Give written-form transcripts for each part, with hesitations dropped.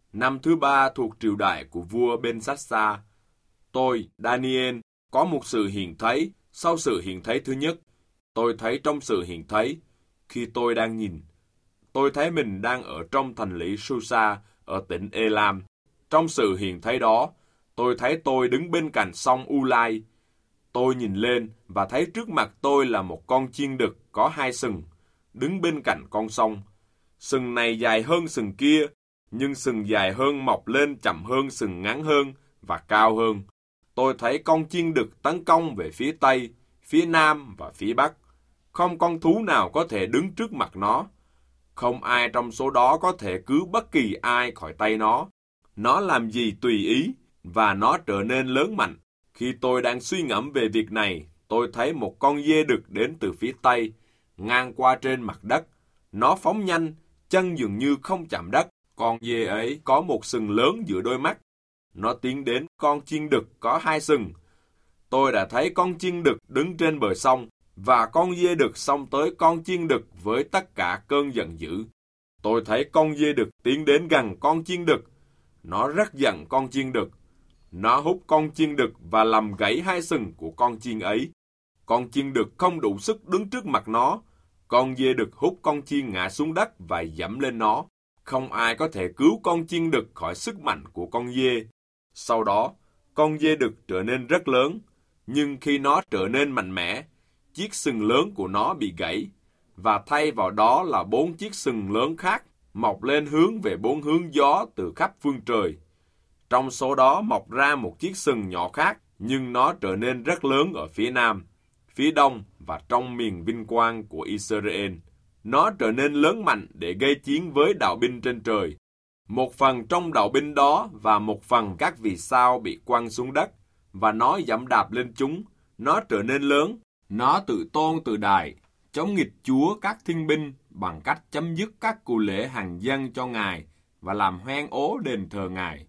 Năm thứ 3 thuộc triều đại của vua Ben-sắt-sa, tôi, Daniel, có một sự hiện thấy sau sự hiện thấy thứ nhất. Tôi thấy trong sự hiện thấy, khi tôi đang nhìn, tôi thấy mình đang ở trong thành lũy Susa ở tỉnh Elam. Trong sự hiện thấy đó, tôi thấy tôi đứng bên cạnh sông Ulai. Tôi nhìn lên và thấy trước mặt tôi là một con chiên đực có 2 sừng, đứng bên cạnh con sông. Sừng này dài hơn sừng kia, nhưng sừng dài hơn mọc lên chậm hơn sừng ngắn hơn và cao hơn. Tôi thấy con chiên đực tấn công về phía Tây, phía Nam và phía Bắc. Không con thú nào có thể đứng trước mặt nó. Không ai trong số đó có thể cứu bất kỳ ai khỏi tay nó. Nó làm gì tùy ý, và nó trở nên lớn mạnh. Khi tôi đang suy ngẫm về việc này, tôi thấy một con dê đực đến từ phía Tây, ngang qua trên mặt đất. Nó phóng nhanh, chân dường như không chạm đất. Con dê ấy có một sừng lớn giữa đôi mắt. Nó tiến đến con chiên đực có 2 sừng. Tôi đã thấy con chiên đực đứng trên bờ sông, và con dê đực xông tới con chiên đực với tất cả cơn giận dữ. Tôi thấy con dê đực tiến đến gần con chiên đực. Nó rất giận con chiên đực. Nó hút con chiên đực và làm gãy 2 sừng của con chiên ấy. Con chiên đực không đủ sức đứng trước mặt nó. Con dê đực hút con chiên ngã xuống đất và giẫm lên nó. Không ai có thể cứu con chiên đực khỏi sức mạnh của con dê. Sau đó, con dê đực trở nên rất lớn, nhưng khi nó trở nên mạnh mẽ, chiếc sừng lớn của nó bị gãy, và thay vào đó là 4 chiếc sừng lớn khác mọc lên hướng về 4 hướng gió từ khắp phương trời. Trong số đó mọc ra một chiếc sừng nhỏ khác, nhưng nó trở nên rất lớn ở phía Nam, phía Đông và trong miền vinh quang của Israel. Nó trở nên lớn mạnh để gây chiến với đạo binh trên trời. Một phần trong đạo binh đó và một phần các vì sao bị quăng xuống đất, và nó giẫm đạp lên chúng. Nó trở nên lớn. Nó tự tôn tự đại, chống nghịch Chúa các thiên binh bằng cách chấm dứt các cù lễ hàng dân cho Ngài và làm hoen ố đền thờ Ngài.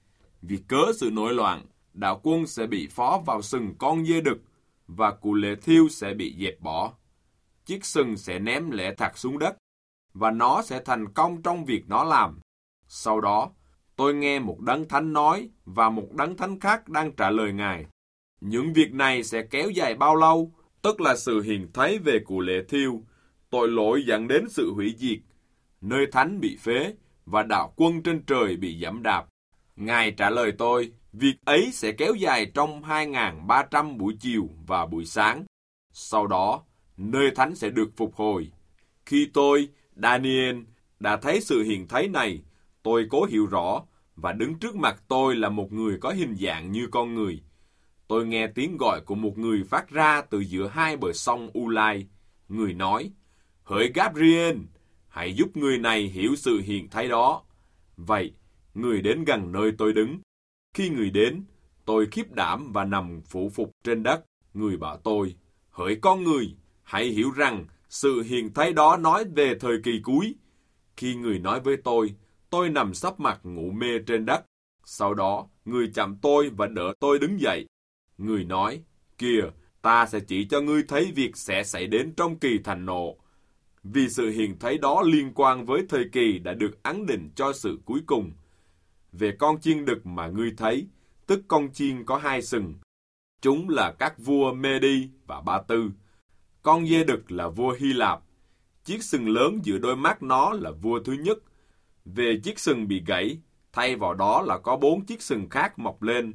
Vì cớ sự nổi loạn, đạo quân sẽ bị phó vào sừng con dê đực và cù lễ thiêu sẽ bị dẹp bỏ. Chiếc sừng sẽ ném lẽ thật xuống đất và nó sẽ thành công trong việc nó làm. Sau đó, tôi nghe một đấng thánh nói và một đấng thánh khác đang trả lời Ngài. Những việc này sẽ kéo dài bao lâu? Tức là sự hiện thấy về cù lễ thiêu, tội lỗi dẫn đến sự hủy diệt, nơi thánh bị phế và đạo quân trên trời bị giẫm đạp. Ngài trả lời tôi, việc ấy sẽ kéo dài trong 2.300 buổi chiều và buổi sáng. Sau đó, nơi thánh sẽ được phục hồi. Khi tôi, Daniel, đã thấy sự hiện thấy này, tôi cố hiểu rõ, và đứng trước mặt tôi là một người có hình dạng như con người. Tôi nghe tiếng gọi của một người phát ra từ giữa 2 bờ sông Ulai. Người nói, hỡi Gabriel, hãy giúp người này hiểu sự hiện thấy đó. Vậy, người đến gần nơi tôi đứng. Khi người đến, tôi khiếp đảm và nằm phủ phục trên đất. Người bảo tôi, hỡi con người, hãy hiểu rằng sự hiện thấy đó nói về thời kỳ cuối. Khi người nói với tôi nằm sấp mặt ngủ mê trên đất. Sau đó, người chạm tôi và đỡ tôi đứng dậy. Người nói, kìa, ta sẽ chỉ cho ngươi thấy việc sẽ xảy đến trong kỳ thành nộ. Vì sự hiện thấy đó liên quan với thời kỳ đã được ấn định cho sự cuối cùng. Về con chiên đực mà ngươi thấy, tức con chiên có 2 sừng. Chúng là các vua Mê-đi và Ba Tư. Con dê đực là vua Hy Lạp. Chiếc sừng lớn giữa đôi mắt nó là vua thứ nhất. Về chiếc sừng bị gãy, thay vào đó là có 4 chiếc sừng khác mọc lên.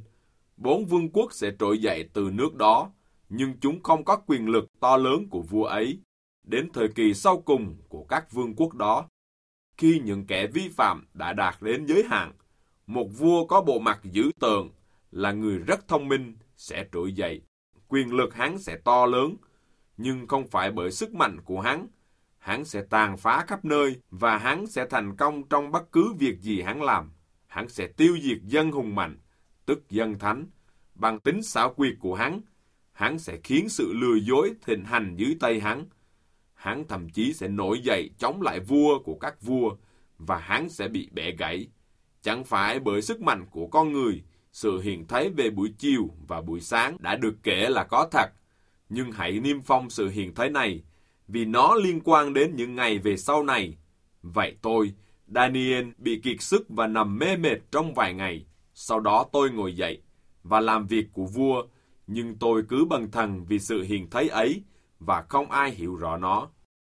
4 vương quốc sẽ trỗi dậy từ nước đó, nhưng chúng không có quyền lực to lớn của vua ấy, đến thời kỳ sau cùng của các vương quốc đó. Khi những kẻ vi phạm đã đạt đến giới hạn, một vua có bộ mặt dữ tợn, là người rất thông minh, sẽ trỗi dậy. Quyền lực hắn sẽ to lớn, nhưng không phải bởi sức mạnh của hắn. Hắn sẽ tàn phá khắp nơi và hắn sẽ thành công trong bất cứ việc gì hắn làm. Hắn sẽ tiêu diệt dân hùng mạnh, tức dân thánh, bằng tính xảo quyệt của hắn. Hắn sẽ khiến sự lừa dối thịnh hành dưới tay hắn. Hắn thậm chí sẽ nổi dậy chống lại vua của các vua, và hắn sẽ bị bẻ gãy. Chẳng phải bởi sức mạnh của con người, sự hiện thấy về buổi chiều và buổi sáng đã được kể là có thật. Nhưng hãy niêm phong sự hiện thấy này, vì nó liên quan đến những ngày về sau này. Vậy tôi, Daniel bị kiệt sức và nằm mê mệt trong vài ngày. Sau đó tôi ngồi dậy và làm việc của vua, nhưng tôi cứ bần thần vì sự hiền thấy ấy và không ai hiểu rõ nó.